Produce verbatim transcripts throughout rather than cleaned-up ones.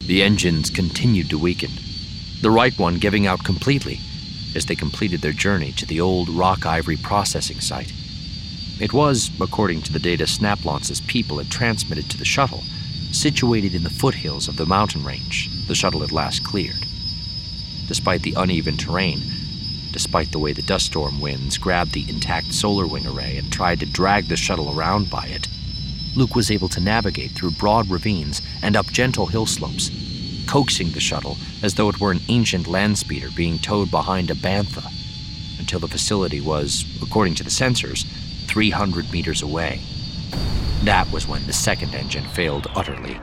The engines continued to weaken, the right one giving out completely as they completed their journey to the old rock ivory processing site. It was, according to the data Snap-Launce's people had transmitted to the shuttle, situated in the foothills of the mountain range the shuttle had last cleared. Despite the uneven terrain, despite the way the dust storm winds grabbed the intact solar wing array and tried to drag the shuttle around by it, Luke was able to navigate through broad ravines and up gentle hill slopes, coaxing the shuttle as though it were an ancient land speeder being towed behind a bantha, until the facility was, according to the sensors, three hundred meters away. That was when the second engine failed utterly.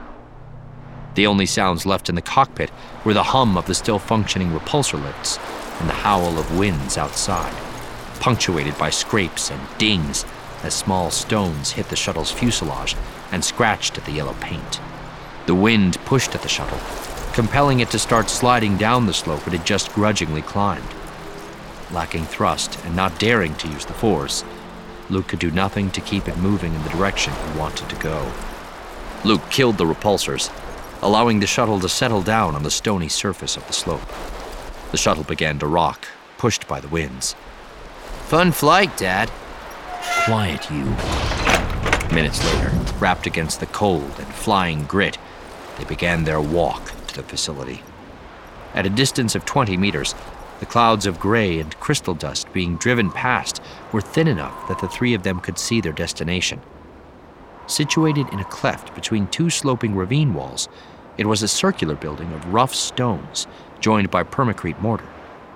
The only sounds left in the cockpit were the hum of the still functioning repulsor lifts and the howl of winds outside, punctuated by scrapes and dings as small stones hit the shuttle's fuselage and scratched at the yellow paint. The wind pushed at the shuttle, compelling it to start sliding down the slope it had just grudgingly climbed. Lacking thrust and not daring to use the force, Luke could do nothing to keep it moving in the direction he wanted to go. Luke killed the repulsors, allowing the shuttle to settle down on the stony surface of the slope. The shuttle began to rock, pushed by the winds. Fun flight, Dad. Quiet, you. Minutes later, wrapped against the cold and flying grit, they began their walk to the facility. At a distance of twenty meters, the clouds of gray and crystal dust being driven past were thin enough that the three of them could see their destination. Situated in a cleft between two sloping ravine walls, it was a circular building of rough stones joined by permacrete mortar.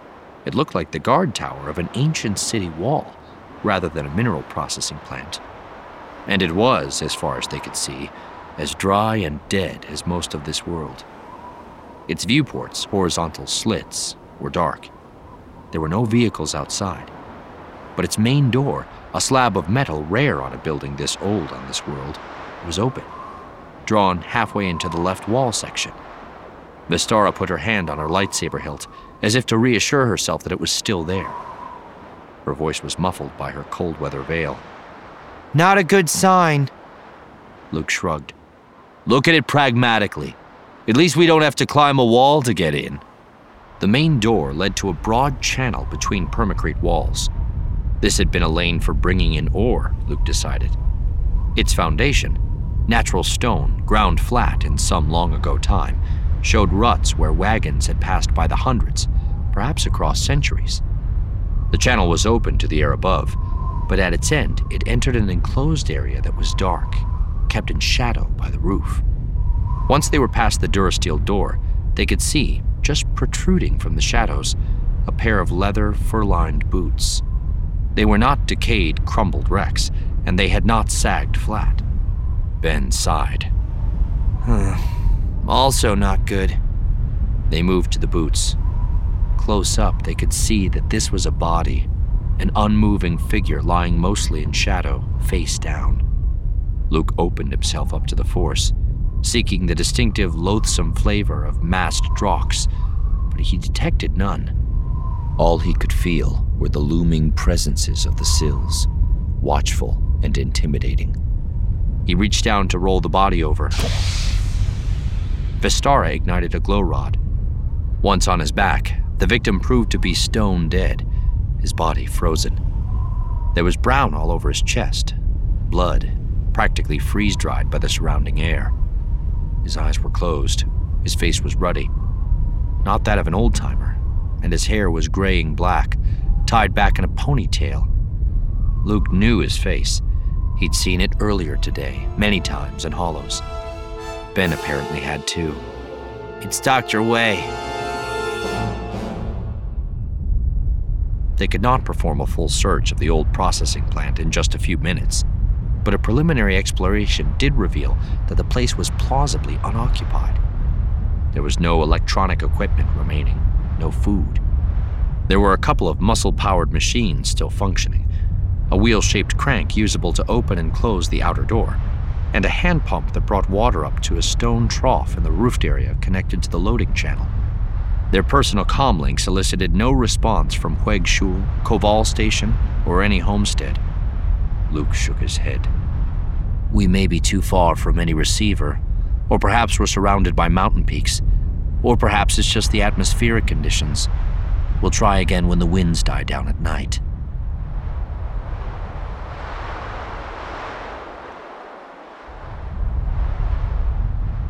It looked like the guard tower of an ancient city wall rather than a mineral processing plant. And it was, as far as they could see, as dry and dead as most of this world. Its viewports, horizontal slits, were dark. There were no vehicles outside. But its main door, a slab of metal rare on a building this old on this world, was open, drawn halfway into the left wall section. Vestara put her hand on her lightsaber hilt, as if to reassure herself that it was still there. Her voice was muffled by her cold weather veil. Not a good sign. Luke shrugged. Look at it pragmatically. At least we don't have to climb a wall to get in. The main door led to a broad channel between permacrete walls. This had been a lane for bringing in ore, Luke decided. Its foundation, natural stone, ground flat in some long ago time, showed ruts where wagons had passed by the hundreds, perhaps across centuries. The channel was open to the air above, but at its end it entered an enclosed area that was dark, kept in shadow by the roof. Once they were past the Durasteel door, they could see, just protruding from the shadows, a pair of leather, fur-lined boots. They were not decayed, crumbled wrecks, and they had not sagged flat. Ben sighed. Huh. Also not good. They moved to the boots. Close up, they could see that this was a body, an unmoving figure lying mostly in shadow, face down. Luke opened himself up to the Force, seeking the distinctive, loathsome flavor of masked drox, but he detected none. All he could feel were the looming presences of the sills, watchful and intimidating. He reached down to roll the body over. Vestara ignited a glow rod. Once on his back, the victim proved to be stone dead, his body frozen. There was brown all over his chest, blood, practically freeze-dried by the surrounding air. His eyes were closed, his face was ruddy, not that of an old-timer, and his hair was graying black, tied back in a ponytail. Luke knew his face. He'd seen it earlier today, many times in Hollows. Ben apparently had too. It's Doctor Wei. They could not perform a full search of the old processing plant in just a few minutes, but a preliminary exploration did reveal that the place was plausibly unoccupied. There was no electronic equipment remaining, no food. There were a couple of muscle-powered machines still functioning, a wheel-shaped crank usable to open and close the outer door, and a hand pump that brought water up to a stone trough in the roofed area connected to the loading channel. Their personal comlinks elicited no response from Hueg Shul, Koval Station, or any homestead. Luke shook his head. We may be too far from any receiver, Or perhaps we're surrounded by mountain peaks. Or perhaps it's just the atmospheric conditions. We'll try again when the winds die down at night.